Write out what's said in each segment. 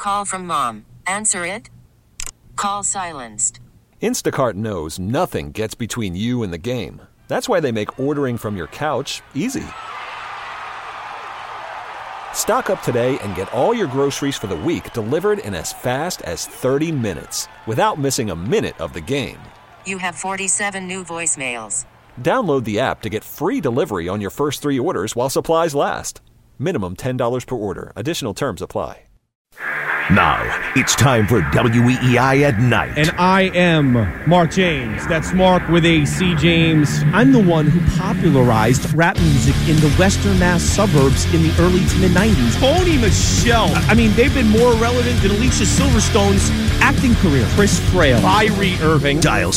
call from mom. Answer it. Call silenced. Instacart knows nothing gets between you and the game. That's why they make ordering from your couch easy. Stock up today and get all your groceries for the week delivered in as fast as 30 minutes without missing a minute of the game. You have 47 new voicemails. Download the app to get free delivery on your first 3 orders while supplies last. Minimum $10 per order. Additional terms apply. Now, it's time for WEEI at Night. And I am Mark James. That's Mark with AC James. I'm the one who popularized rap music in the Western Mass suburbs in the early to mid-90s. Tony Michelle. I mean, they've been more relevant than Alicia Silverstone's acting career. Chris Frail. Kyrie Irving. Dial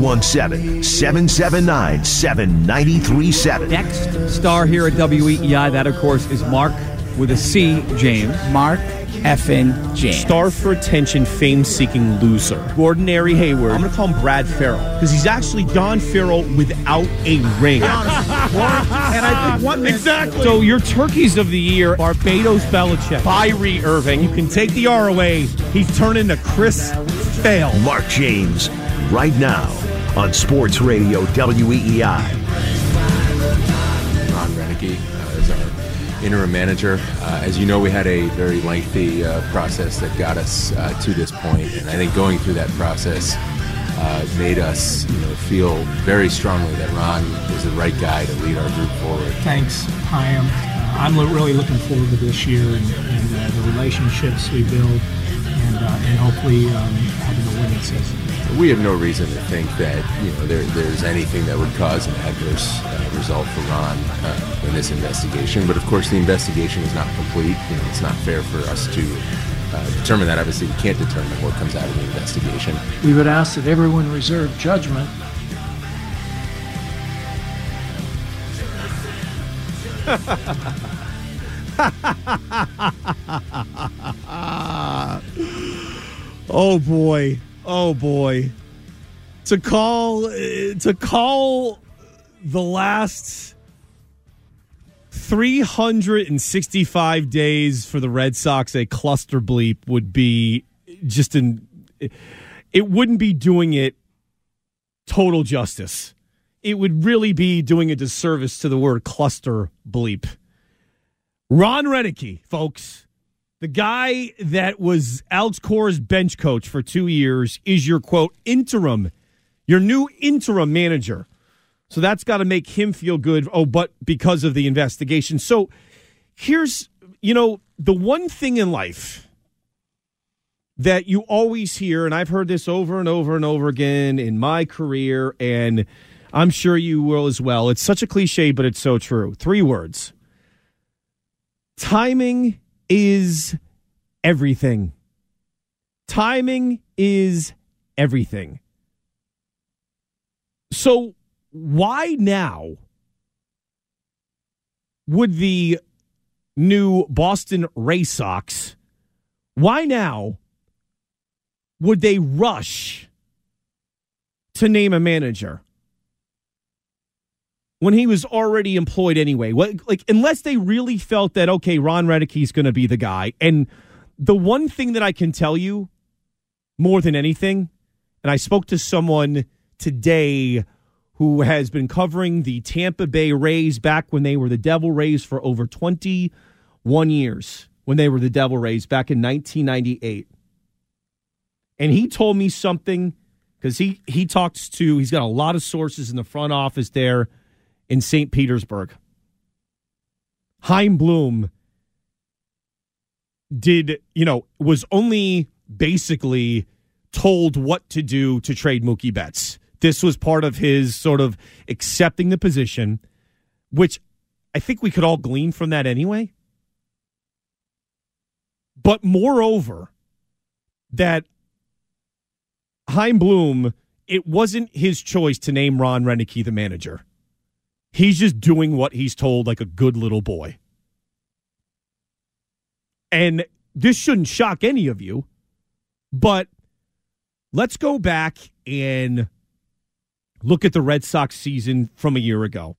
617-779-7937. Next star here at WEEI, that, of course, is Mark with a C, James. Mark effing James. Star for attention, fame-seeking loser. Gordon Airy Hayward. I'm going to call him Brad Farrell because he's actually Don Farrell without a ring. And I think one exactly. So your turkeys of the year: Barbados Belichick, Kyrie Irving. You can take the R away. He's turning to Chris Fail. Mark James, right now on Sports Radio WEEI. Ron Renicky is our interim manager. As you know, we had a very lengthy process that got us to this point, and I think going through that process made us feel very strongly that Ron was the right guy to lead our group forward. Thanks, Chaim. I'm really looking forward to this year and the relationships we build and hopefully having a winning season. We have no reason to think that there's anything that would cause an adverse result for Ron in this investigation. But of course, the investigation is not complete. It's not fair for us to determine that. Obviously, we can't determine what comes out of the investigation. We would ask that everyone reserve judgment. Oh boy. Oh boy. To call the last 365 days for the Red Sox a cluster bleep would be it wouldn't be doing it total justice. It would really be doing a disservice to the word cluster bleep. Ron Renicky, folks. The guy that was Alex Cora's bench coach for 2 years is your, quote, your new interim manager. So that's got to make him feel good. Oh, but because of the investigation. So here's, the one thing in life that you always hear, and I've heard this over and over and over again in my career, and I'm sure you will as well. It's such a cliche, but it's so true. 3 words. Timing is everything. Timing is everything. So why now would the new Boston Red Sox, why now would they rush to name a manager when he was already employed anyway? Unless they really felt that, okay, Ron Renicky's going to be the guy. And the one thing that I can tell you more than anything, and I spoke to someone today who has been covering the Tampa Bay Rays back when they were the Devil Rays for over 21 years, when they were the Devil Rays back in 1998. And he told me something, because he's got a lot of sources in the front office there in St. Petersburg. Chaim Bloom was only basically told what to do to trade Mookie Betts. This was part of his sort of accepting the position, which I think we could all glean from that anyway. But moreover, that Chaim Bloom, it wasn't his choice to name Ron Renicky the manager. He's just doing what he's told like a good little boy. And this shouldn't shock any of you, but let's go back and look at the Red Sox season from a year ago.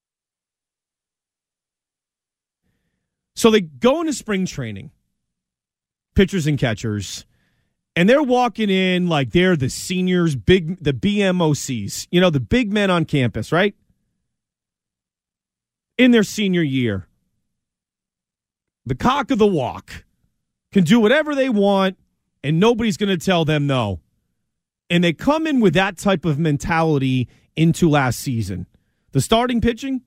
So they go into spring training. pitchers and catchers, and they're walking in like they're the seniors, the BMOCs, the big men on campus, right? In their senior year. The cock of the walk can do whatever they want, and nobody's going to tell them no. And they come in with that type of mentality into last season. The starting pitching,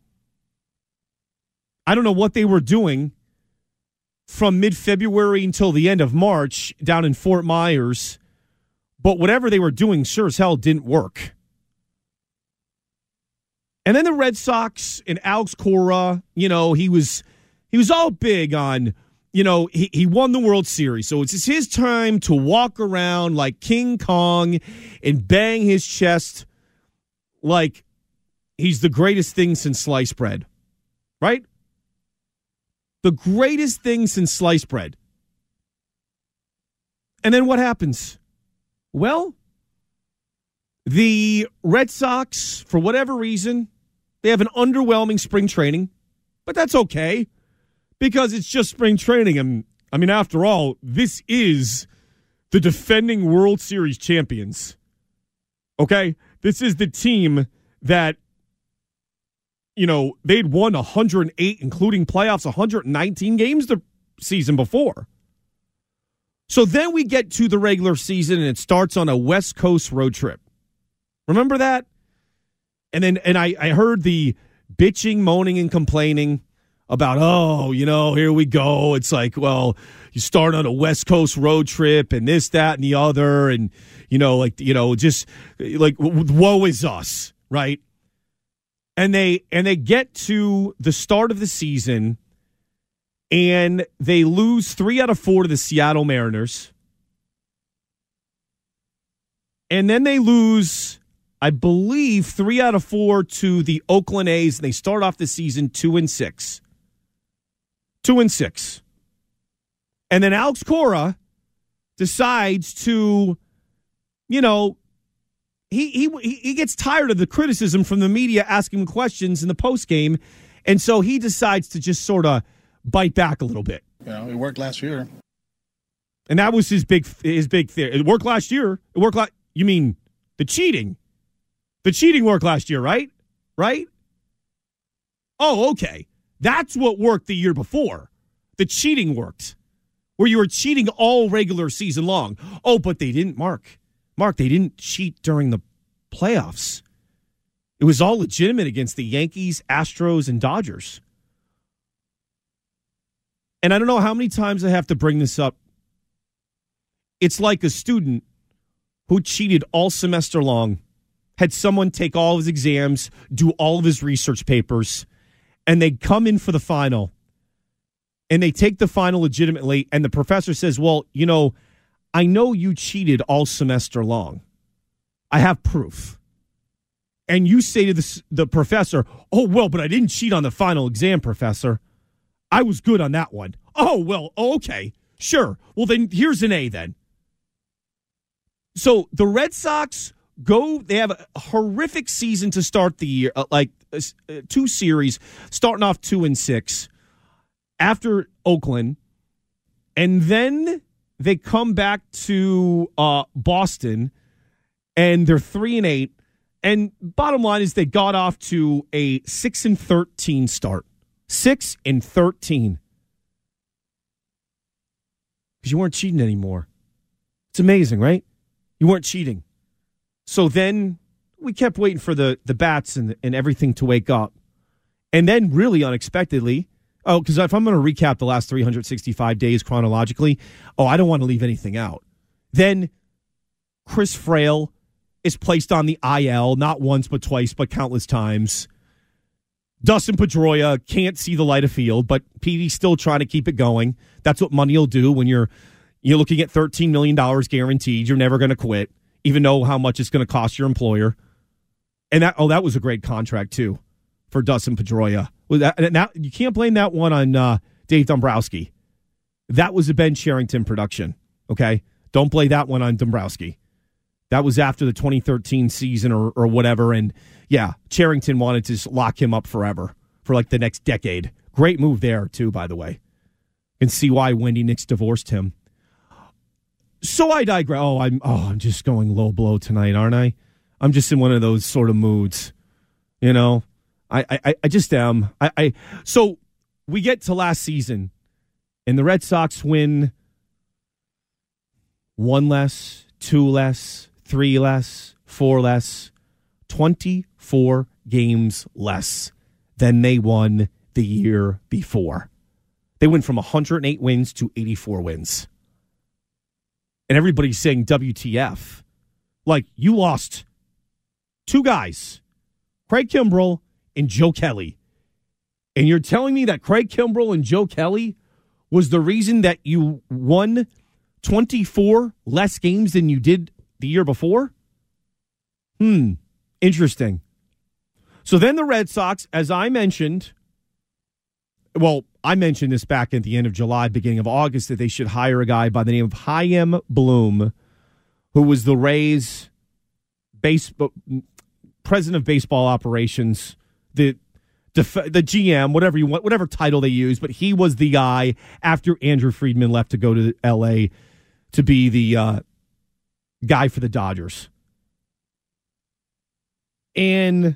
I don't know what they were doing from mid-February until the end of March down in Fort Myers, but whatever they were doing sure as hell didn't work. And then the Red Sox and Alex Cora, he was all big on, he won the World Series, so it's his time to walk around like King Kong and bang his chest like he's the greatest thing since sliced bread, right? The greatest thing since sliced bread. And then what happens? Well, the Red Sox, for whatever reason, they have an underwhelming spring training, but that's okay because it's just spring training. And I mean, after all, this is the defending World Series champions. Okay? This is the team that, they'd won 108, including playoffs, 119 games the season before. So then we get to the regular season, and it starts on a West Coast road trip. Remember that? And I heard the bitching, moaning, and complaining about, here we go. It's like, well, you start on a West Coast road trip and this, that, and the other. And, just like, woe is us, right? And they get to the start of the season and they lose 3 out of 4 to the Seattle Mariners. And then they lose, I believe, 3 out of 4 to the Oakland A's, and they start off the season 2-6. 2-6. And then Alex Cora decides to, he gets tired of the criticism from the media asking him questions in the postgame, and so he decides to just sort of bite back a little bit. It worked last year. And that was his big theory. It worked last year. You mean the cheating? The cheating worked last year, right? Right? Oh, okay. That's what worked the year before. The cheating worked, where you were cheating all regular season long. Oh, but they didn't, Mark, they didn't cheat during the playoffs. It was all legitimate against the Yankees, Astros, and Dodgers. And I don't know how many times I have to bring this up. It's like a student who cheated all semester long, had someone take all of his exams, do all of his research papers, and they come in for the final, and they take the final legitimately, and the professor says, well, I know you cheated all semester long. I have proof. And you say to the professor, oh, well, but I didn't cheat on the final exam, professor. I was good on that one. Oh, well, okay, sure. Well, then here's an A then. So the Red Sox they have a horrific season to start the year, 2 series, starting off 2-6 after Oakland. And then they come back to Boston, and they're 3-8. And bottom line is they got off to a 6-13 start. 6-13. Because you weren't cheating anymore. It's amazing, right? You weren't cheating. So then we kept waiting for the bats and everything to wake up. And then really unexpectedly, because if I'm going to recap the last 365 days chronologically, I don't want to leave anything out. Then Chris Frail is placed on the IL, not once but twice, but countless times. Dustin Pedroia can't see the light of field, but Petey's still trying to keep it going. That's what money will do when you're looking at $13 million guaranteed. You're never going to quit, even though how much it's going to cost your employer. And that was a great contract, too, for Dustin Pedroia. Now, you can't blame that one on Dave Dombrowski. That was a Ben Cherington production, okay? Don't blame that one on Dombrowski. That was after the 2013 season or whatever, and yeah, Cherington wanted to just lock him up forever for like the next decade. Great move there, too, by the way. You can see why Wendy Nix divorced him. So I digress. I'm just going low blow tonight, aren't I? I'm just in one of those sort of moods, you know. I just am. So we get to last season, and the Red Sox win 1 less, 2 less, 3 less, 4 less, 24 games less than they won the year before. They went from 108 wins to 84 wins. And everybody's saying WTF. Like, you lost 2 guys, Craig Kimbrell and Joe Kelly. And you're telling me that Craig Kimbrell and Joe Kelly was the reason that you won 24 less games than you did the year before? Interesting. So then the Red Sox, as I mentioned, I mentioned this back at the end of July, beginning of August, that they should hire a guy by the name of Chaim Bloom, who was the Rays' president of baseball operations, the GM, whatever title they use, but he was the guy after Andrew Friedman left to go to L.A. to be the guy for the Dodgers. And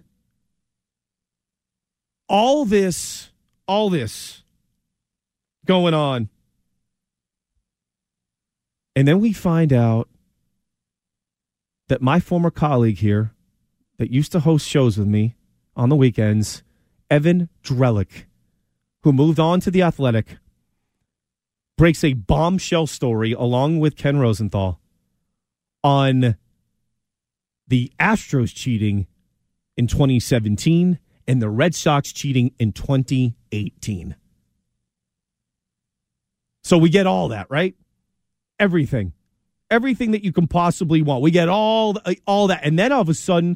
all this going on. And then we find out that my former colleague here that used to host shows with me on the weekends, Evan Drellich, who moved on to The Athletic, breaks a bombshell story along with Ken Rosenthal on the Astros cheating in 2017 and the Red Sox cheating in 2018. So we get all that, right? Everything that you can possibly want. We get all that. And then all of a sudden,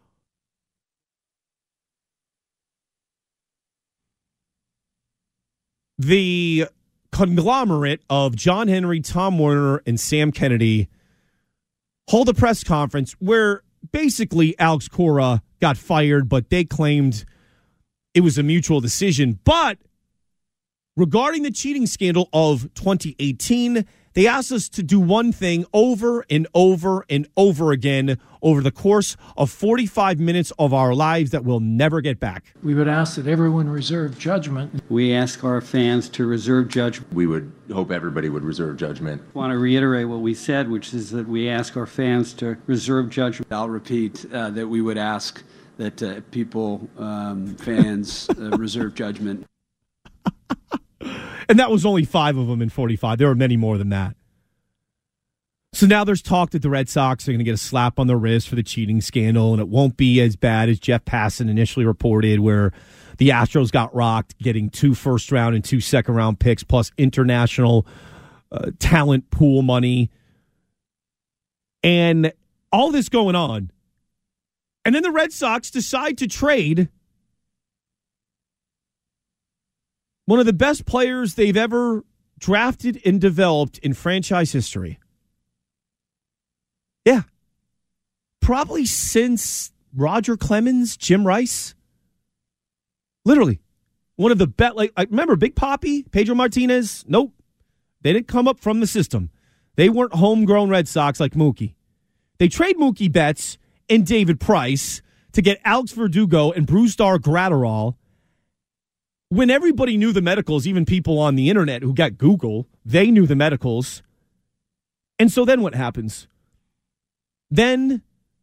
the conglomerate of John Henry, Tom Werner, and Sam Kennedy hold a press conference where basically Alex Cora got fired, but they claimed it was a mutual decision. But regarding the cheating scandal of 2018, they asked us to do one thing over and over and over again over the course of 45 minutes of our lives that we'll never get back. We would ask that everyone reserve judgment. We ask our fans to reserve judgment. We would hope everybody would reserve judgment. I want to reiterate what we said, which is that we ask our fans to reserve judgment. I'll repeat that we would ask that fans reserve judgment. And that was only 5 of them in 45. There were many more than that. So now there's talk that the Red Sox are going to get a slap on the wrist for the cheating scandal, and it won't be as bad as Jeff Passan initially reported, where the Astros got rocked, getting 2 first-round and 2 second-round picks, plus international talent pool money. And all this going on. And then the Red Sox decide to trade one of the best players they've ever drafted and developed in franchise history. Yeah. Probably since Roger Clemens, Jim Rice. Literally. One of the best. Like, I remember Big Papi, Pedro Martinez. Nope. They didn't come up from the system. They weren't homegrown Red Sox like Mookie. They trade Mookie Betts and David Price to get Alex Verdugo and Brusdar Graterol. When everybody knew the medicals, even people on the internet who got Google, they knew the medicals. And so then what happens? Then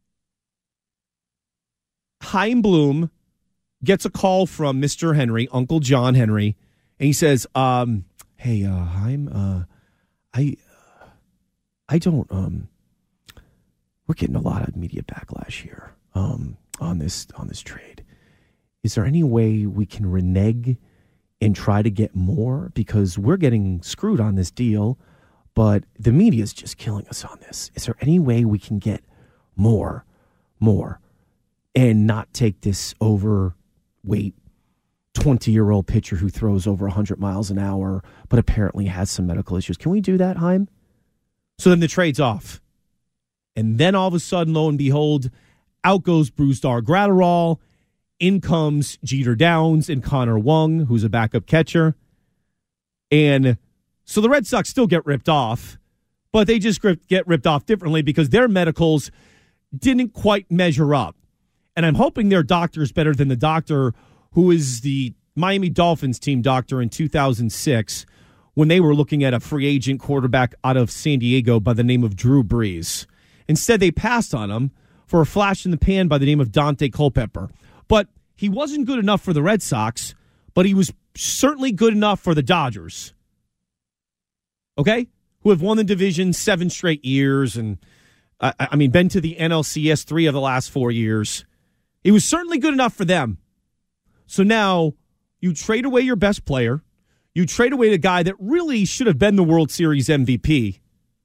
Chaim Bloom gets a call from Mr. Henry, Uncle John Henry, and he says, hey, Chaim, I don't, we're getting a lot of media backlash here on this trade. Is there any way we can renege and try to get more? Because we're getting screwed on this deal, but the media is just killing us on this. Is there any way we can get more, and not take this overweight 20-year-old pitcher who throws over 100 miles an hour, but apparently has some medical issues? Can we do that, Chaim? So then the trade's off. And then all of a sudden, lo and behold, out goes Brusdar Graterol. In comes Jeter Downs and Connor Wong, who's a backup catcher. And so the Red Sox still get ripped off, but they just get ripped off differently because their medicals didn't quite measure up. And I'm hoping their doctor is better than the doctor who is the Miami Dolphins team doctor in 2006 when they were looking at a free agent quarterback out of San Diego by the name of Drew Brees. Instead, they passed on him for a flash in the pan by the name of Dante Culpepper. But he wasn't good enough for the Red Sox, but he was certainly good enough for the Dodgers. Okay? Who have won the division 7 straight years and, been to the NLCS 3 of the last 4 years. He was certainly good enough for them. So now you trade away your best player. You trade away the guy that really should have been the World Series MVP.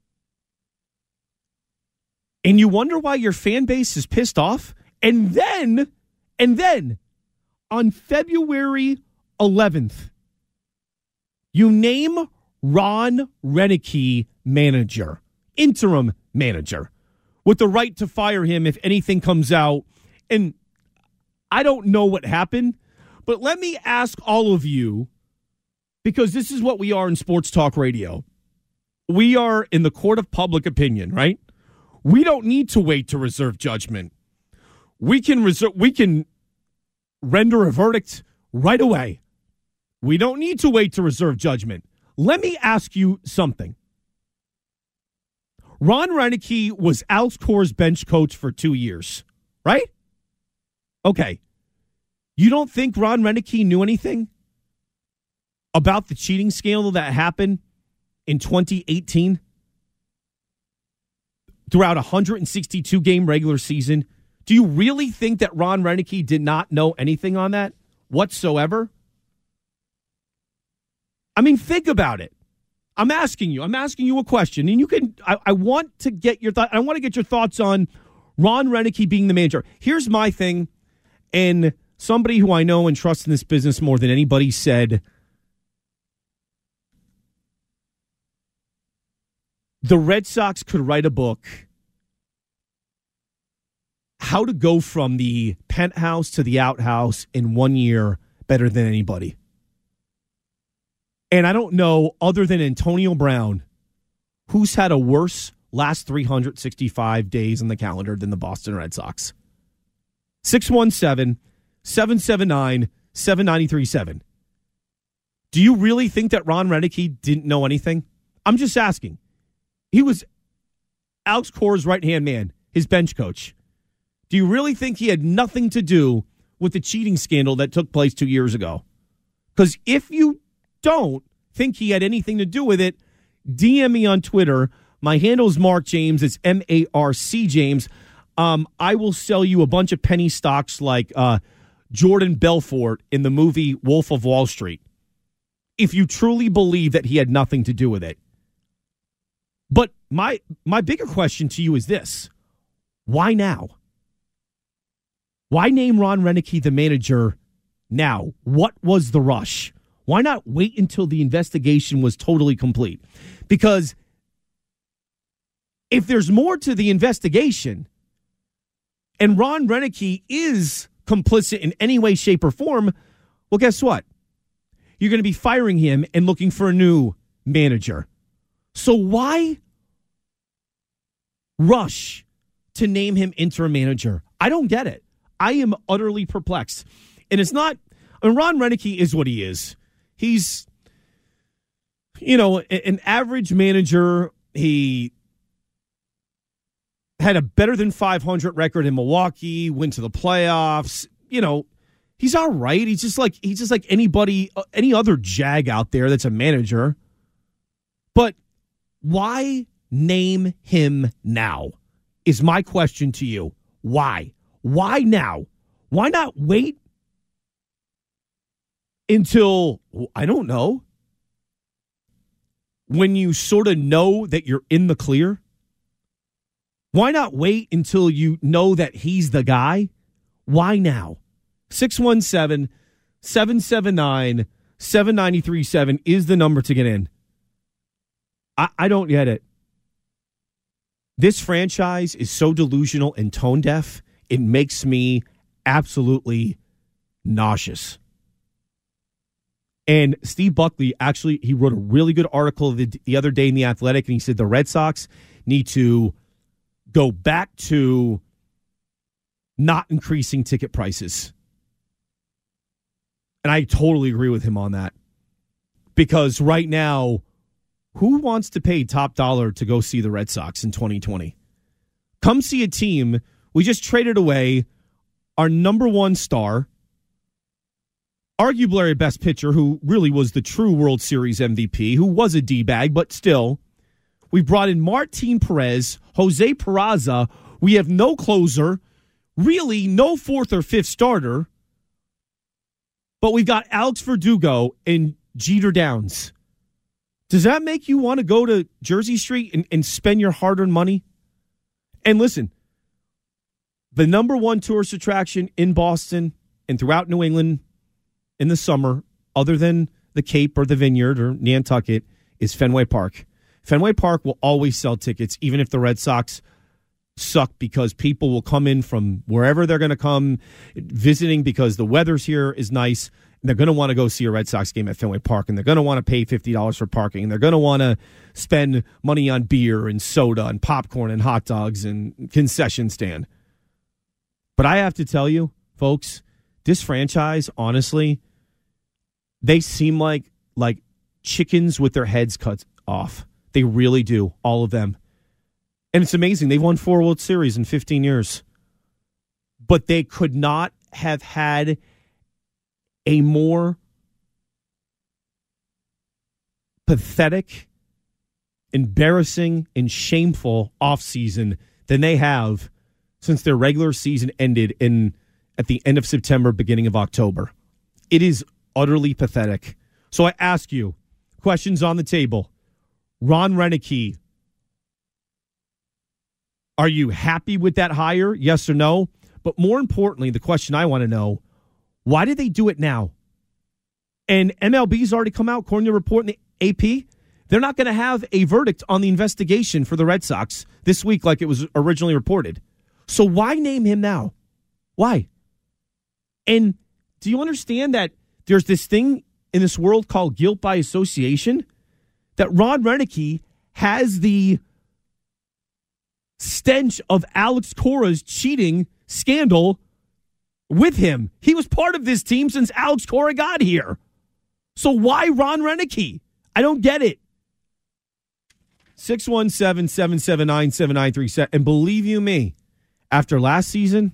And you wonder why your fan base is pissed off. And then on February 11th, you name Ron Renicky manager, interim manager, with the right to fire him if anything comes out. And I don't know what happened, but let me ask all of you, because this is what we are in sports talk radio. We are in the court of public opinion, right? We don't need to wait to reserve judgment. We can render a verdict right away. We don't need to wait to reserve judgment. Let me ask you something. Ron Renicky was Alex Cora's bench coach for 2 years, right? Okay. You don't think Ron Renicky knew anything about the cheating scandal that happened in 2018? Throughout a 162-game regular season, do you really think that Ron Renicky did not know anything on that whatsoever? Think about it. I'm asking you a question, and you can. I want to get your thought. I want to get your thoughts on Ron Renicky being the manager. Here's my thing, and somebody who I know and trust in this business more than anybody said, the Red Sox could write a book, how to go from the penthouse to the outhouse in 1 year better than anybody. And I don't know, other than Antonio Brown, who's had a worse last 365 days on the calendar than the Boston Red Sox. 617-779-7937. Do you really think that Ron Renicky didn't know anything? I'm just asking. He was Alex Cora's right-hand man, his bench coach. Do you really think he had nothing to do with the cheating scandal that took place 2 years ago? Because if you don't think he had anything to do with it, DM me on Twitter. My handle is Mark James. It's MARC James. I will sell you a bunch of penny stocks like Jordan Belfort in the movie Wolf of Wall Street, if you truly believe that he had nothing to do with it. But my bigger question to you is this. Why now? Why name Ron Renicky the manager now? What was the rush? Why not wait until the investigation was totally complete? Because if there's more to the investigation and Ron Renicky is complicit in any way, shape, or form, well, guess what? You're going to be firing him and looking for a new manager. So why rush to name him interim manager? I don't get it. I am utterly perplexed. And it's not, Ron Renicky is what he is. He's, an average manager. He had a better than 500 record in Milwaukee, went to the playoffs. He's all right. He's just like anybody, any other Jag out there that's a manager. But why name him now is my question to you. Why? Why now? Why not wait until, I don't know, when you sort of know that you're in the clear? Why not wait until you know that he's the guy? Why now? 617-779-7937 is the number to get in. I don't get it. This franchise is so delusional and tone deaf, it makes me absolutely nauseous. And Steve Buckley, actually, he wrote a really good article the other day in The Athletic, and he said the Red Sox need to go back to not increasing ticket prices. And I totally agree with him on that. Because right now, who wants to pay top dollar to go see the Red Sox in 2020? Come see a team. We just traded away our number one star, arguably our best pitcher, who really was the true World Series MVP, who was a D-bag, but still. We brought in Martin Perez, Jose Peraza. We have no closer, really no fourth or fifth starter. But we've got Alex Verdugo and Jeter Downs. Does that make you want to go to Jersey Street and spend your hard-earned money? And listen, the number one tourist attraction in Boston and throughout New England in the summer, other than the Cape or the Vineyard or Nantucket, is Fenway Park. Fenway Park will always sell tickets, even if the Red Sox suck, because people will come in from wherever they're going to come visiting because the weather's here is nice. And they're going to want to go see a Red Sox game at Fenway Park, and they're going to want to pay $50 for parking, and they're going to want to spend money on beer and soda and popcorn and hot dogs and concession stand. But I have to tell you, folks, this franchise, honestly, they seem like chickens with their heads cut off. They really do, all of them. And it's amazing. They've won 4 World Series in 15 years. But they could not have had a more pathetic, embarrassing, and shameful offseason than they have since their regular season ended at the end of September, beginning of October. It is utterly pathetic. So I ask you, questions on the table. Ron Renneke, are you happy with that hire? Yes or no? But more importantly, the question I want to know, why did they do it now? And MLB's already come out, according to a report in the AP, they're not going to have a verdict on the investigation for the Red Sox this week like it was originally reported. So why name him now? Why? And do you understand that there's this thing in this world called guilt by association? That Ron Renneke has the stench of Alex Cora's cheating scandal with him. He was part of this team since Alex Cora got here. So why Ron Renneke? I don't get it. 617-779-7937. And believe you me, after last season,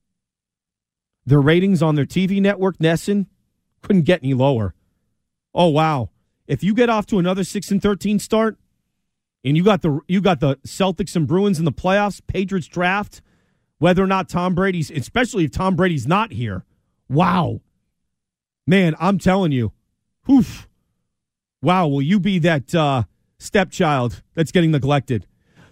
their ratings on their TV network, NESN, couldn't get any lower. Oh, wow. If you get off to another 6-13 start, and you got the Celtics and Bruins in the playoffs, Patriots draft, whether or not Tom Brady's, especially if Tom Brady's not here, wow. Man, I'm telling you, oof. Wow, will you be that stepchild that's getting neglected?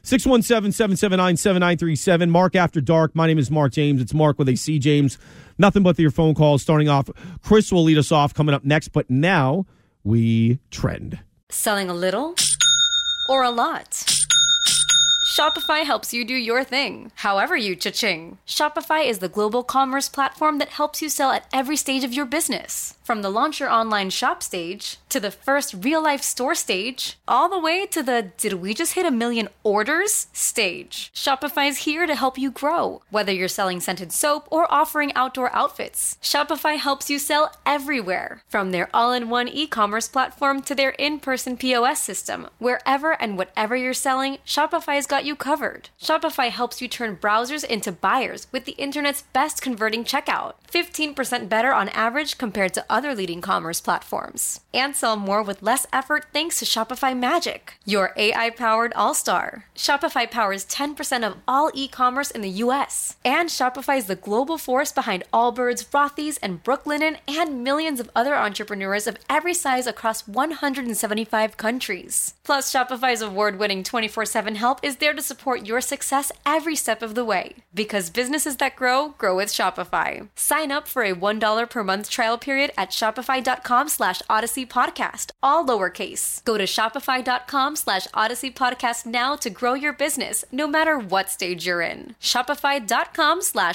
617-779-7937. Mark After Dark. My name is Mark James. It's Mark with a C. James. Nothing but your phone calls starting off. Chris will lead us off coming up next, but now we trend. Selling a little or a lot? Shopify helps you do your thing, however you cha-ching. Shopify is the global commerce platform that helps you sell at every stage of your business. From the launch your online shop stage, to the first real-life store stage, all the way to the did we just hit 1 million orders stage. Shopify is here to help you grow. Whether you're selling scented soap or offering outdoor outfits, Shopify helps you sell everywhere. From their all-in-one e-commerce platform to their in-person POS system, wherever and whatever you're selling, Shopify's got you covered. Shopify helps you turn browsers into buyers with the internet's best converting checkout. 15% better on average compared to other leading commerce platforms. And sell more with less effort thanks to Shopify Magic, your AI-powered all-star. Shopify powers 10% of all e-commerce in the U.S. And Shopify is the global force behind Allbirds, Rothy's, and Brooklinen, and millions of other entrepreneurs of every size across 175 countries. Plus, Shopify's award-winning 24/7 help is there to support your success every step of the way. Because businesses that grow, grow with Shopify. Sign up for a $1 per month trial period at shopify.com/Odyssey Podcast, all lowercase. Go to shopify.com/Odyssey Podcast now to grow your business, no matter what stage you're in.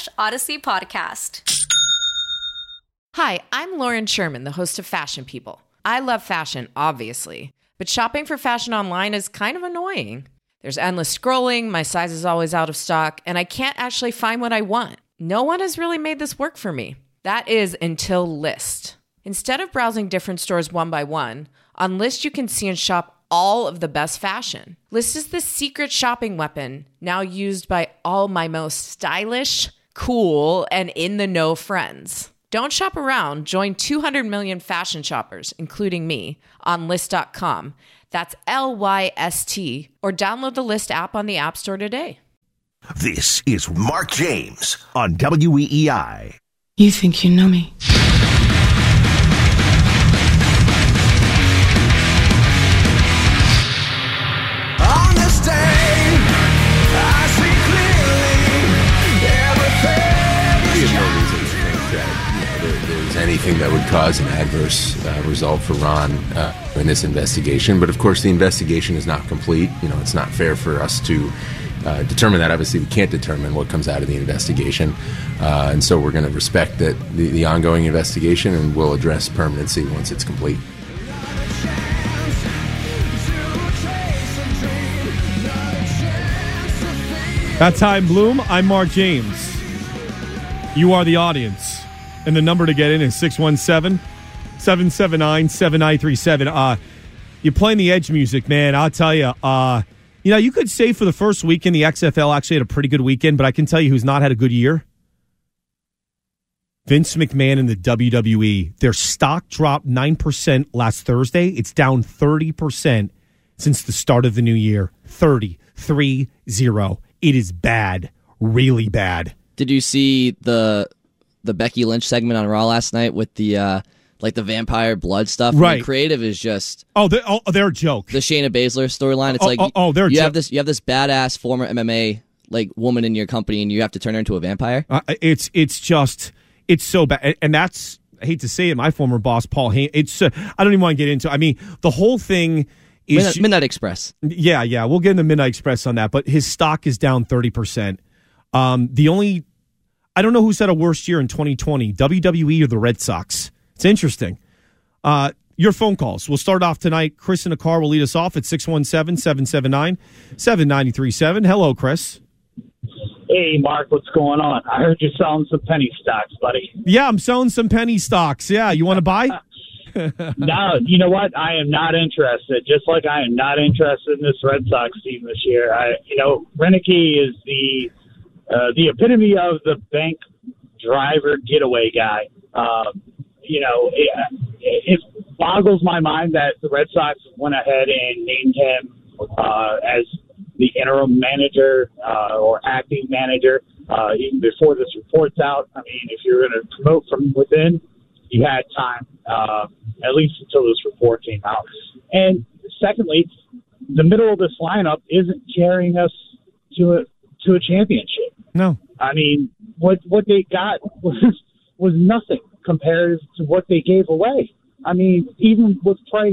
Shopify.com/Odyssey Podcast. Hi, I'm Lauren Sherman, the host of Fashion People. I love fashion, obviously, but shopping for fashion online is kind of annoying. There's endless scrolling, my size is always out of stock, and I can't actually find what I want. No one has really made this work for me. That is until Lyst. Instead of browsing different stores one by one, on Lyst you can see and shop all of the best fashion. Lyst is the secret shopping weapon now used by all my most stylish, cool, and in-the-know friends. Don't shop around. Join 200 million fashion shoppers, including me, on Lyst.com. That's LYST. Or download the Lyst app on the App Store today. This is Mark James on WEEI. You think you know me? On this day, I see clearly everything. We have no reason to think that there's anything that would cause an adverse result for Ron in this investigation. But of course, the investigation is not complete. It's not fair for us to determine that. Obviously, we can't determine what comes out of the investigation, and so we're going to respect that the ongoing investigation, and we'll address permanency once it's complete. That's Time Bloom. I'm Mark James. You are the audience. And the number to get in is 617-779-7937. You're playing the Edge music, man. I'll tell you. You could say for the first weekend, the XFL actually had a pretty good weekend, but I can tell you who's not had a good year. Vince McMahon and the WWE. Their stock dropped 9% last Thursday. It's down 30% since the start of the new year. 30. It is bad. Really bad. Did you see the Becky Lynch segment on Raw last night with the the vampire blood stuff? Right. The creative is just they're a joke. The Shayna Baszler storyline. It's you have this badass former MMA woman in your company, and you have to turn her into a vampire. It's so bad, and that's, I hate to say it, my former boss Paul Heyman. It's I don't even want to get into. I mean, the whole thing. Midnight Express. Yeah. We'll get into Midnight Express on that, but his stock is down 30%. I don't know who's had a worse year in 2020, WWE or the Red Sox. It's interesting. Your phone calls. We'll start off tonight. Chris in the car will lead us off at 617-779-7937. Hello, Chris. Hey, Mark, what's going on? I heard you're selling some penny stocks, buddy. Yeah, I'm selling some penny stocks. Yeah, you want to buy? No, you know what? I am not interested. Just like I am not interested in this Red Sox team this year. Renicky is the epitome of the bank driver getaway guy. It boggles my mind that the Red Sox went ahead and named him as the interim manager or acting manager even before this report's out. I mean, if you're going to promote from within, you had time, at least until this report came out. And secondly, the middle of this lineup isn't carrying us to a championship. No. I mean, what they got was nothing compared to what they gave away. I mean, even with Price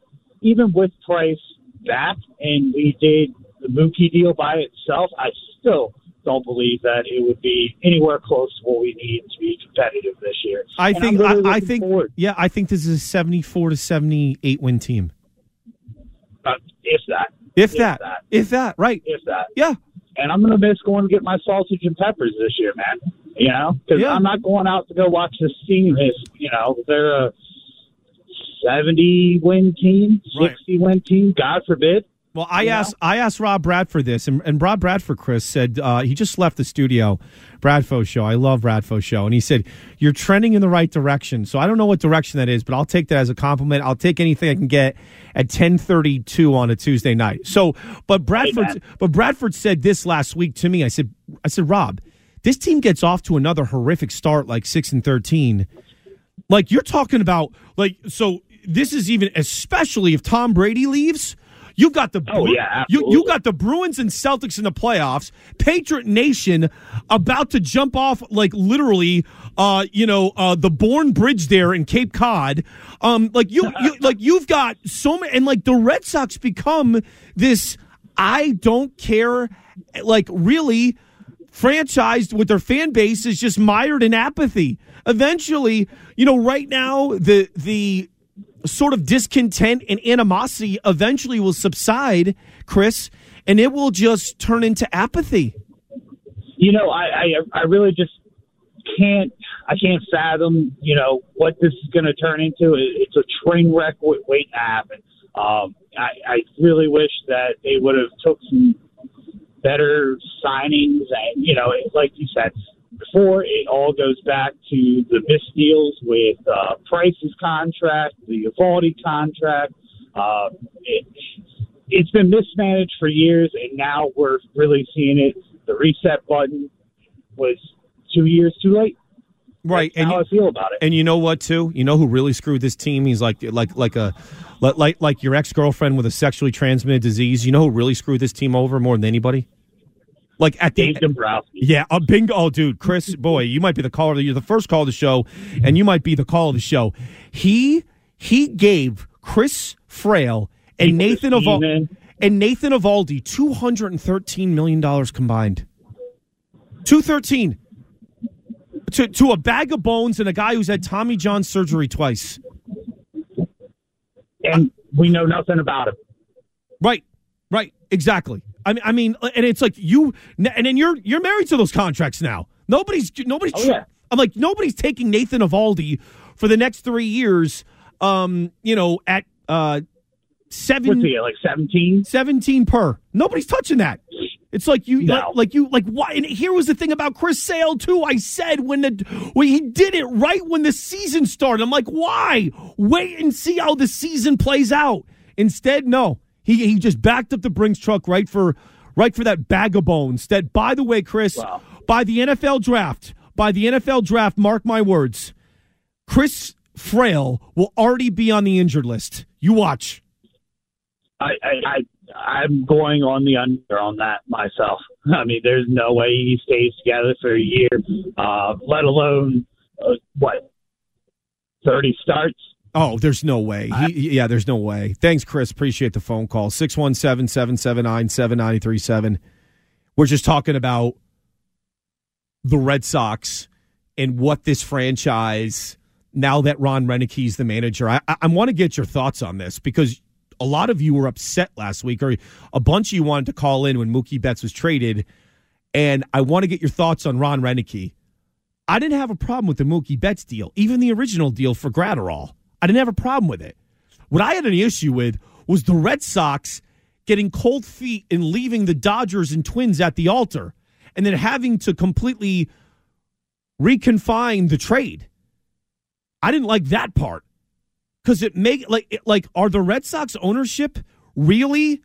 back, and we did the Mookie deal by itself, I still don't believe that it would be anywhere close to what we need to be competitive this year. I think this is a 74 to 78 win team. If that. Right. If that. Yeah. And I'm going to miss going to get my sausage and peppers this year, man. Because I'm not going out to go watch this team. They're a 70-win team, 60-win team, God forbid. Well, I asked Rob Bradford this, and Rob Bradford, Chris, said he just left the studio, Bradfo Show. I love Bradfo Show. And he said, you're trending in the right direction. So I don't know what direction that is, but I'll take that as a compliment. I'll take anything I can get at 10:32 on a Tuesday night. So, but Bradford said this last week to me. I said, Rob, this team gets off to another horrific start, like 6-13. Like, you're talking about, so this is even, especially if Tom Brady leaves. You got the you got the Bruins and Celtics in the playoffs. Patriot Nation about to jump off literally, the Bourne Bridge there in Cape Cod. You've got so many, and the Red Sox become this I don't care, really franchised with their fan base is just mired in apathy. Eventually, right now the sort of discontent and animosity eventually will subside, Chris, and it will just turn into apathy. I really just can't fathom, what this is going to turn into. It's a train wreck waiting to happen. I really wish that they would have took some better signings, and like you said before, it all goes back to the misdeals with Price's contract, the Evaldi contract. It's been mismanaged for years, and now we're really seeing it. The reset button was 2 years too late. Right, That's how I feel about it. And you know what, too? You know who really screwed this team? He's like your ex-girlfriend with a sexually transmitted disease. You know who really screwed this team over more than anybody? Like at the Dave Dombrowski. Yeah, a bingo. Oh, dude, Chris, boy, you might be the caller. You're the first call of the show, and you might be the call of the show. He gave Chris Frail and Nathan Evaldi $213 million combined. $213 to a bag of bones and a guy who's had Tommy John surgery twice. And we know nothing about him. Right, exactly. I mean, and it's like and then you're married to those contracts now. Nobody's. Oh, yeah. I'm like, nobody's taking Nathan Evaldi for the next 3 years. At 7. What's he, like 17? 17 per. Nobody's touching that. It's like why? And here was the thing about Chris Sale too. I said when he did it right when the season started. I'm like, why? Wait and see how the season plays out. Instead, no. He just backed up the Brinks truck right for that bag of bones. That, by the way, Chris, wow. by the NFL draft, mark my words, Chris Frail will already be on the injured list. You watch. I'm going on the under on that myself. I mean, there's no way he stays together for a year, let alone 30 starts. Oh, there's no way. There's no way. Thanks, Chris. Appreciate the phone call. 617-779-7937. We're just talking about the Red Sox and what this franchise, now that Ron Renick's the manager. I want to get your thoughts on this because a lot of you were upset last week, or a bunch of you wanted to call in when Mookie Betts was traded, and I want to get your thoughts on Ron Roenicke. I didn't have a problem with the Mookie Betts deal, even the original deal for Gratterall. I didn't have a problem with it. What I had an issue with was the Red Sox getting cold feet and leaving the Dodgers and Twins at the altar and then having to completely reconfine the trade. I didn't like that part because it are the Red Sox ownership really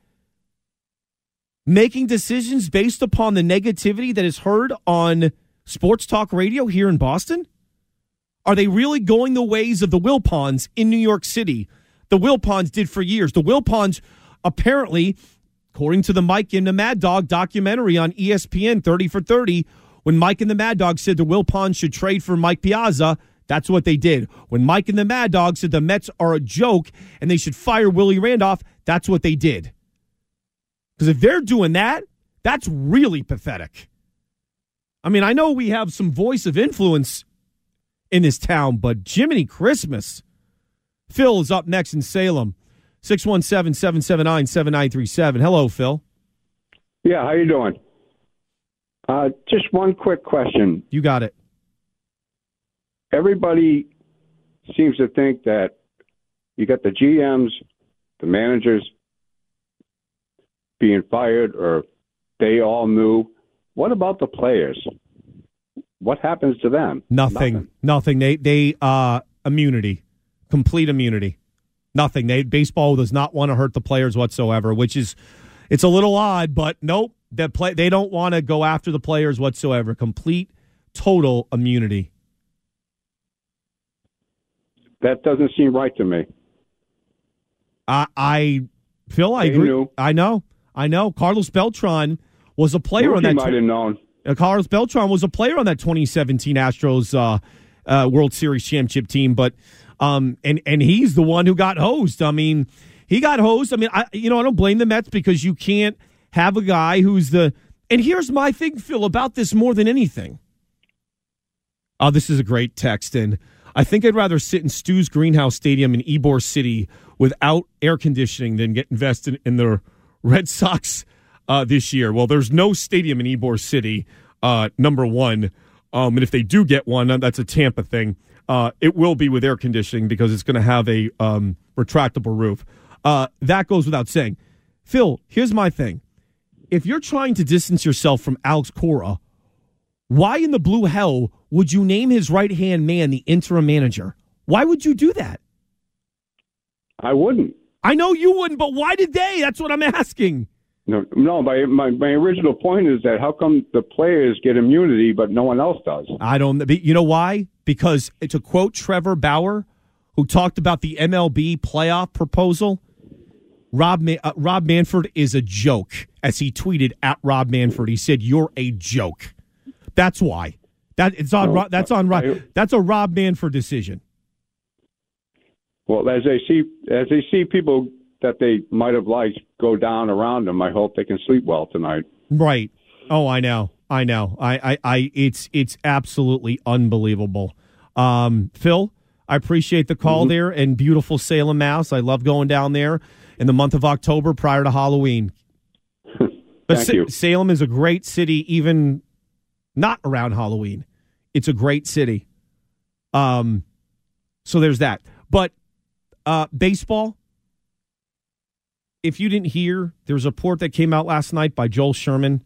making decisions based upon the negativity that is heard on sports talk radio here in Boston? Are they really going the ways of the Wilpons in New York City? The Wilpons did for years. The Wilpons apparently, according to the Mike and the Mad Dog documentary on ESPN 30 for 30, when Mike and the Mad Dog said the Wilpons should trade for Mike Piazza, that's what they did. When Mike and the Mad Dog said the Mets are a joke and they should fire Willie Randolph, that's what they did. Because if they're doing that, that's really pathetic. I mean, I know we have some voice of influence in this town, but Jiminy Christmas. Phil is up next in Salem. 617-779-7937. Hello, Phil. Yeah, how you doing? Just one quick question. You got it. Everybody seems to think that you got the GMs, the managers being fired, or they all knew. What about the players? What happens to them? Nothing. They immunity, complete immunity. Nothing. Baseball does not want to hurt the players whatsoever, which is, it's a little odd, but nope. They don't want to go after the players whatsoever. Complete, total immunity. That doesn't seem right to me. Phil, I agree. Knew. I know. Carlos Beltran was a player on that. Might have known. Carlos Beltran was a player on that 2017 Astros World Series championship team, but and he's the one who got hosed. I mean, he got hosed. I mean, I don't blame the Mets because you can't have a guy who's the. And here's my thing, Phil, about this more than anything. Oh, this is a great text, and I think I'd rather sit in Stu's Greenhouse Stadium in Ybor City without air conditioning than get invested in the Red Sox this year. Well, there's no stadium in Ybor City, number one. And if they do get one, that's a Tampa thing. It will be with air conditioning because it's going to have a retractable roof. That goes without saying. Phil, here's my thing. If you're trying to distance yourself from Alex Cora, why in the blue hell would you name his right-hand man the interim manager? Why would you do that? I wouldn't. I know you wouldn't, but why did they? That's what I'm asking. No. My original point is that how come the players get immunity but no one else does? I don't. You know why? Because to quote Trevor Bauer, who talked about the MLB playoff proposal, Rob Manfred is a joke, as he tweeted at Rob Manfred. He said, "You're a joke." That's why. That's a Rob Manfred decision. Well, as they see people that they might have liked go down around them, I hope they can sleep well tonight. Right. Oh, I know. It's absolutely unbelievable. Phil, I appreciate the call there, and beautiful Salem, Mass. I love going down there in the month of October prior to Halloween. But Thank you. Salem is a great city, even not around Halloween. It's a great city. So there's that. But baseball, if you didn't hear, there was a report that came out last night by Joel Sherman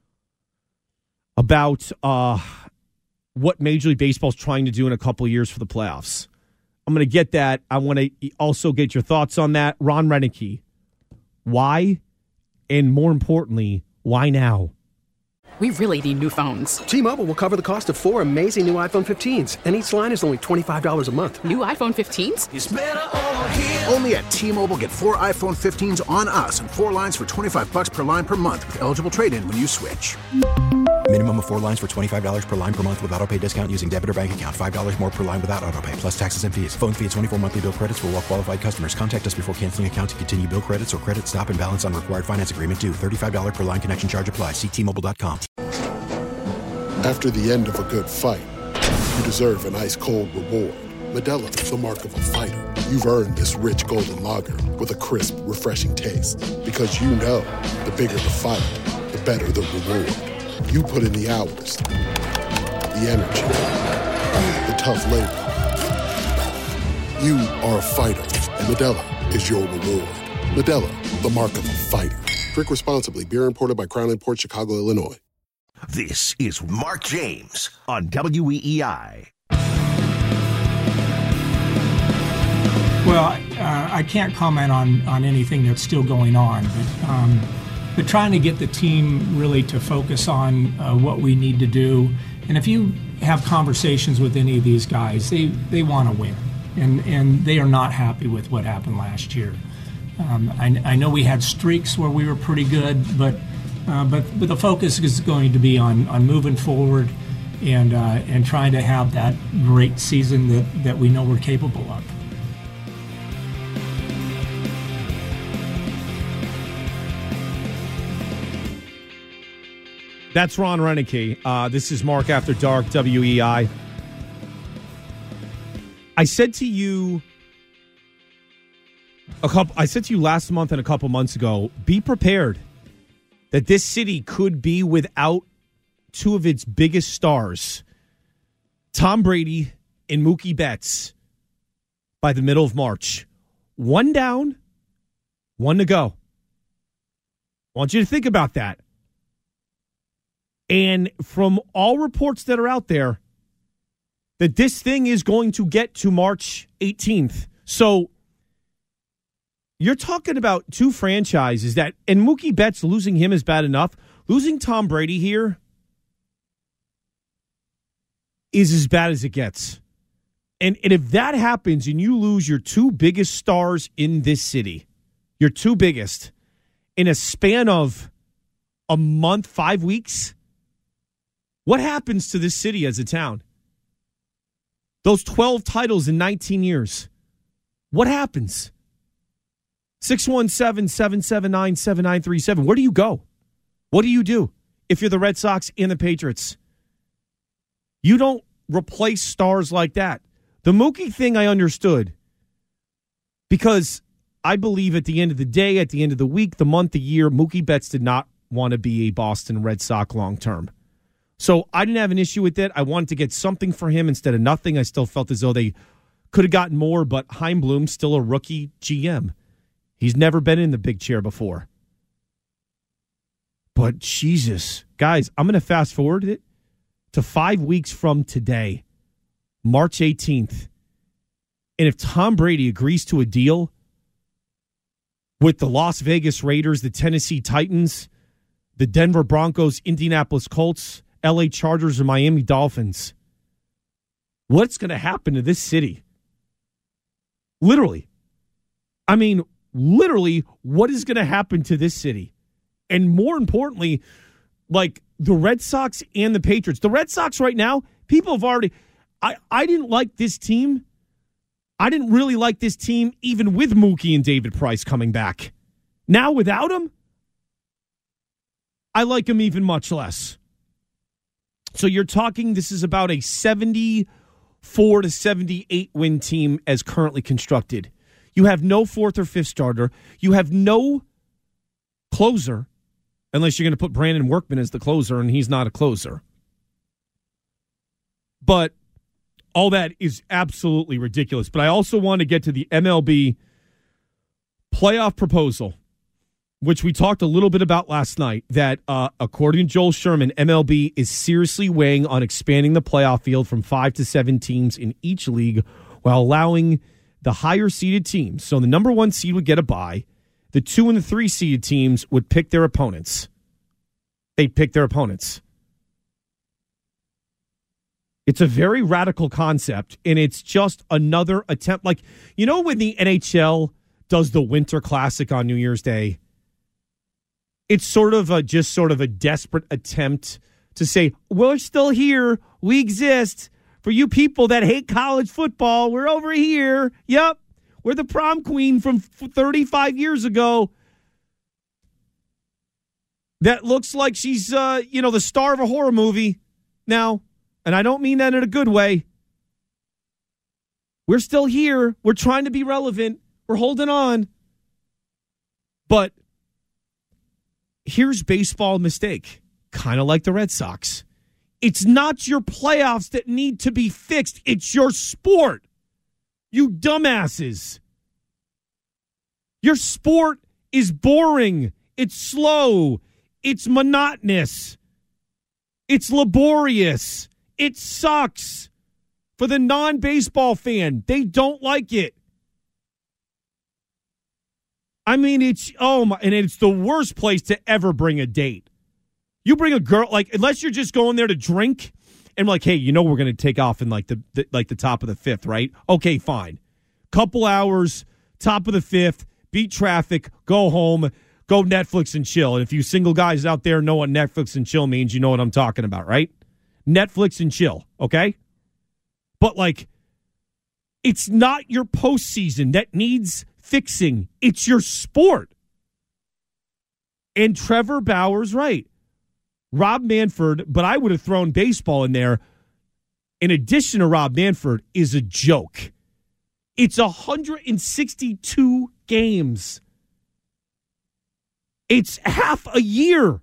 about what Major League Baseball is trying to do in a couple of years for the playoffs. I'm going to get that. I want to also get your thoughts on that. Ron Renneke, why? And more importantly, why now? We really need new phones. T-Mobile will cover the cost of 4 amazing new iPhone 15s, and each line is only $25 a month. New iPhone 15s? It's better over here. Only at T-Mobile, get 4 iPhone 15s on us and 4 lines for $25 per line per month with eligible trade-in when you switch. Minimum of 4 lines for $25 per line per month with autopay discount using debit or bank account. $5 more per line without autopay, plus taxes and fees. Phone fee at 24 monthly bill credits for well-qualified customers. Contact us before canceling account to continue bill credits or credit stop and balance on required finance agreement due. $35 per line connection charge applies. See T-Mobile.com. After the end of a good fight, you deserve an ice-cold reward. Modelo is the mark of a fighter. You've earned this rich golden lager with a crisp, refreshing taste. Because you know, the bigger the fight, the better the reward. You put in the hours, the energy, the tough labor. You are a fighter, and Modelo is your reward. Modelo, the mark of a fighter. Drink responsibly. Beer imported by Crown Imports, Chicago, Illinois. This is Mark James on WEEI. Well, I can't comment on anything that's still going on, but trying to get the team really to focus on what we need to do. And if you have conversations with any of these guys, they want to win, and they are not happy with what happened last year. I know we had streaks where we were pretty good, but the focus is going to be on moving forward and trying to have that great season that we know we're capable of. That's Ron Renneke. This is Mark After Dark, WEI. I said to you last month and a couple months ago, be prepared that this city could be without two of its biggest stars, Tom Brady and Mookie Betts, by the middle of March. 1 down, 1 to go. I want you to think about that. And from all reports that are out there, that this thing is going to get to March 18th. So you're talking about two franchises that, and Mookie Betts, losing him is bad enough. Losing Tom Brady here is as bad as it gets. And if that happens and you lose your two biggest stars in this city, your two biggest, in a span of a month, 5 weeks, what happens to this city as a town? Those 12 titles in 19 years. What happens? 617-779-7937. Where do you go? What do you do if you're the Red Sox and the Patriots? You don't replace stars like that. The Mookie thing I understood because I believe at the end of the day, at the end of the week, the month, the year, Mookie Betts did not want to be a Boston Red Sox long term. So I didn't have an issue with it. I wanted to get something for him instead of nothing. I still felt as though they could have gotten more, but Chaim Bloom's still a rookie GM. He's never been in the big chair before. But Jesus, guys, I'm going to fast forward it to 5 weeks from today, March 18th. And if Tom Brady agrees to a deal with the Las Vegas Raiders, the Tennessee Titans, the Denver Broncos, Indianapolis Colts, LA Chargers, or Miami Dolphins, what's going to happen to this city? Literally. I mean, literally, what is going to happen to this city? And more importantly, like the Red Sox and the Patriots. The Red Sox right now, people have already... I didn't like this team. I didn't really like this team even with Mookie and David Price coming back. Now without him, I like him even much less. So you're talking, this is about a 74 to 78 win team as currently constructed. You have no fourth or fifth starter. You have no closer, unless you're going to put Brandon Workman as the closer, and he's not a closer. But all that is absolutely ridiculous. But I also want to get to the MLB playoff proposal, which we talked a little bit about last night, that according to Joel Sherman, MLB is seriously weighing on expanding the playoff field from 5 to 7 teams in each league while allowing the higher-seeded teams. So the number 1 seed would get a bye. The 2 and the 3 seeded teams would pick their opponents. They'd pick their opponents. It's a very radical concept, and it's just another attempt. Like, you know when the NHL does the Winter Classic on New Year's Day? It's sort of a desperate attempt to say, we're still here, we exist. For you people that hate college football, we're over here. Yep, we're the prom queen from 35 years ago. That looks like she's, the star of a horror movie now. And I don't mean that in a good way. We're still here. We're trying to be relevant. We're holding on. But here's baseball mistake, kind of like the Red Sox. It's not your playoffs that need to be fixed. It's your sport. You dumbasses. Your sport is boring. It's slow. It's monotonous. It's laborious. It sucks. For the non-baseball fan, they don't like it. I mean, it's the worst place to ever bring a date. You bring a girl, like, unless you're just going there to drink and like, hey, we're going to take off in like the top of the 5th, right? Okay, fine. Couple hours, top of the 5th, beat traffic, go home, go Netflix and chill. And if you single guys out there know what Netflix and chill means, you know what I'm talking about, right? Netflix and chill, okay? But like, it's not your postseason that needs fixing. It's your sport. And Trevor Bauer's right. Rob Manfred, but I would have thrown baseball in there, in addition to Rob Manfred, is a joke. It's 162 games. It's half a year.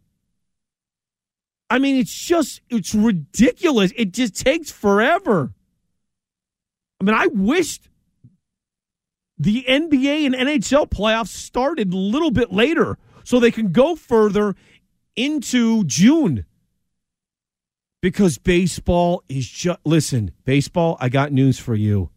I mean, it's ridiculous. It just takes forever. I mean, I wished the NBA and NHL playoffs started a little bit later so they can go further into June. Because baseball is just... Listen, baseball, I got news for you.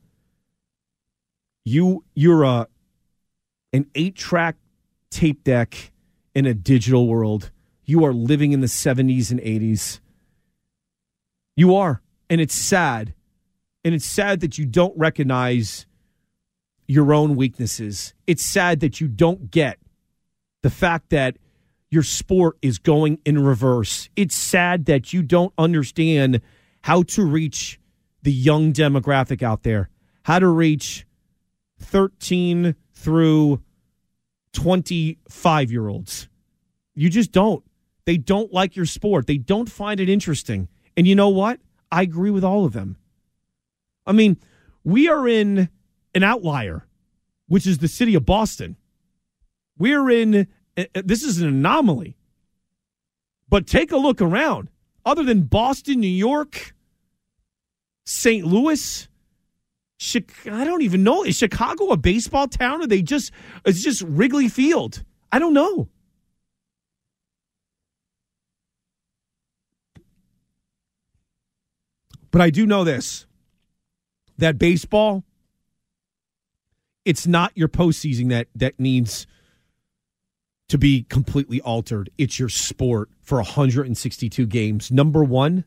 You're an 8-track tape deck in a digital world. You are living in the 70s and 80s. You are. And it's sad. And it's sad that you don't recognize your own weaknesses. It's sad that you don't get the fact that your sport is going in reverse. It's sad that you don't understand how to reach the young demographic out there, how to reach 13 through 25-year-olds. You just don't. They don't like your sport. They don't find it interesting. And you know what? I agree with all of them. I mean, We are in an outlier, which is the city of Boston. This is an anomaly. But take a look around. Other than Boston, New York, St. Louis, I don't even know. Is Chicago a baseball town, or it's just Wrigley Field? I don't know. But I do know this, that baseball, it's not your postseason that needs to be completely altered. It's your sport for 162 games. Number one,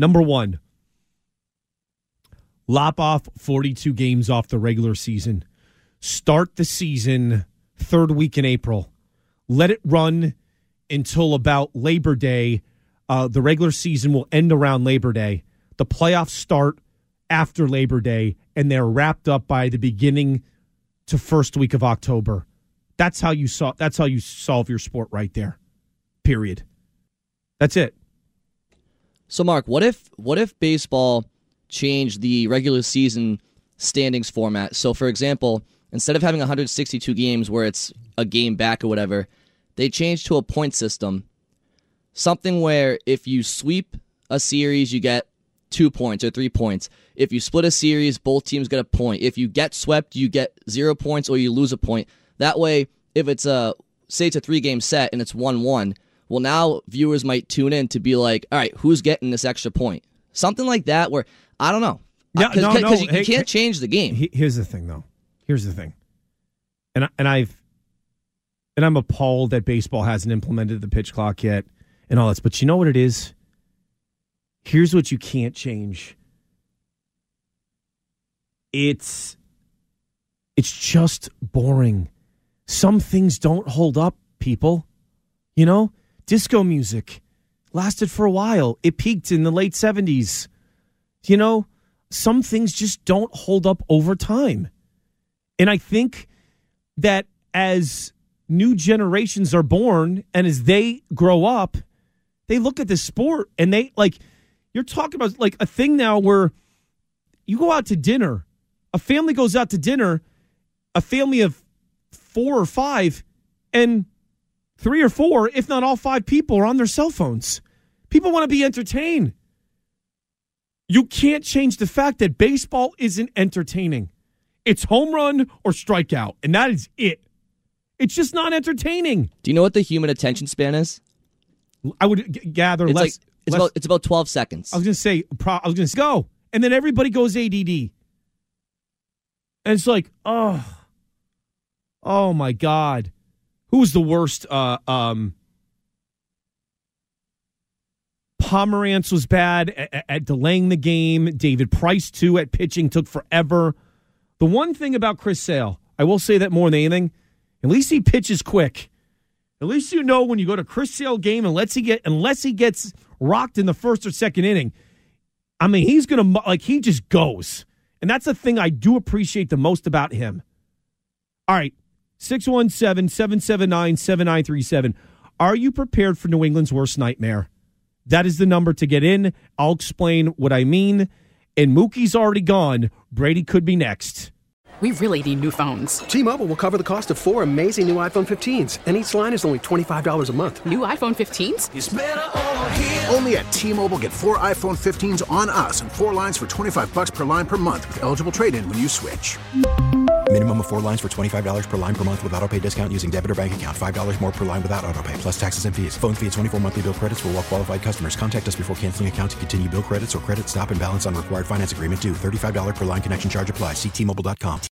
lop off 42 games off the regular season. Start the season third week in April. Let it run until about Labor Day. The regular season will end around Labor Day. The playoffs start after Labor Day, and they're wrapped up by the beginning to first week of October. That's how you solve your sport right there. Period. That's it. So, Mark, what if baseball changed the regular season standings format? So, for example, instead of having 162 games where it's a game back or whatever, they changed to a point system. Something where if you sweep a series, you get 2 points or 3 points. If you split a series, both teams get a point. If you get swept, you get 0 points or you lose a point. That way, if it's say it's a 3-game set and it's 1-1, well, now viewers might tune in to be like, all right, who's getting this extra point? Something like that where, I don't know. Because you can't change the game. Here's the thing, though. Here's the thing. And I'm appalled that baseball hasn't implemented the pitch clock yet and all this. But you know what it is? Here's what you can't change. It's just boring. Some things don't hold up, people. You know, disco music lasted for a while. It peaked in the late 70s. You know, some things just don't hold up over time. And I think that as new generations are born and as they grow up, they look at the sport and they like, you're talking about like a thing now where you go out to dinner, a family goes out to dinner, a family of 4 or 5, and 3 or 4, if not all 5 people are on their cell phones. People want to be entertained. You can't change the fact that baseball isn't entertaining. It's home run or strikeout, and that is it. It's just not entertaining. Do you know what the human attention span is? I would gather less. It's about 12 seconds. I was going to say, go. And then everybody goes ADD. And it's like, oh my God. Who was the worst? Pomerantz was bad at delaying the game. David Price, too, at pitching took forever. The one thing about Chris Sale, I will say that more than anything, at least he pitches quick. At least you know when you go to Chris Sale game, unless he gets rocked in the first or second inning, I mean, he's going to, he just goes. And that's the thing I do appreciate the most about him. All right, 617-779-7937. Are you prepared for New England's worst nightmare? That is the number to get in. I'll explain what I mean. And Mookie's already gone. Brady could be next. We really need new phones. T-Mobile will cover the cost of 4 amazing new iPhone 15s, and each line is only $25 a month. New iPhone 15s? It's better over here. Only at T-Mobile, get 4 iPhone 15s on us and 4 lines for $25 per line per month with eligible trade-in when you switch. Minimum of 4 lines for $25 per line per month with autopay discount using debit or bank account. $5 more per line without autopay, plus taxes and fees. Phone fee at 24 monthly bill credits for well-qualified customers. Contact us before canceling account to continue bill credits or credit stop and balance on required finance agreement due. $35 per line connection charge applies. See T-Mobile.com.